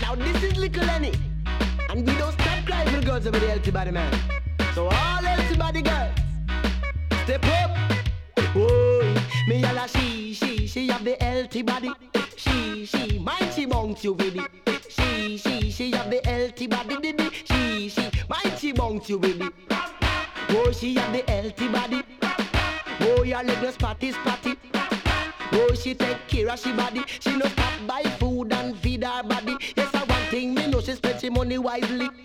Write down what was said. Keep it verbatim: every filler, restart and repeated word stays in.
Now this is Little Lenny, and we don't stop crying for the girls over the healthy body, man. So all healthy body girls, step up. Oh, me yalla she, she, she have the healthy body. She, she, mind she bounce you with it. She, she, she have the healthy body, did it. She, she, mind she bounce you with it. Oh, she have the healthy body. Oh, your leg no spotty, spotty. Oh, she take care of she body. She no stop buy food and feed her body. Yes, I one thing me know she spend she money wisely.